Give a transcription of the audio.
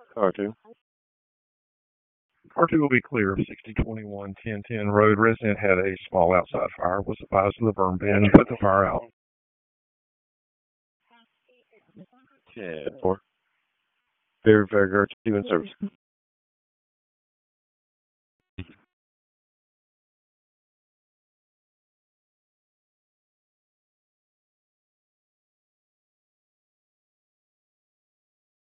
R2. R2 will be clear of 6021 1010 Road. Resident had a small outside fire. Was advised of the burn ban and put the fire out. 10-4. Very, very R2 in service.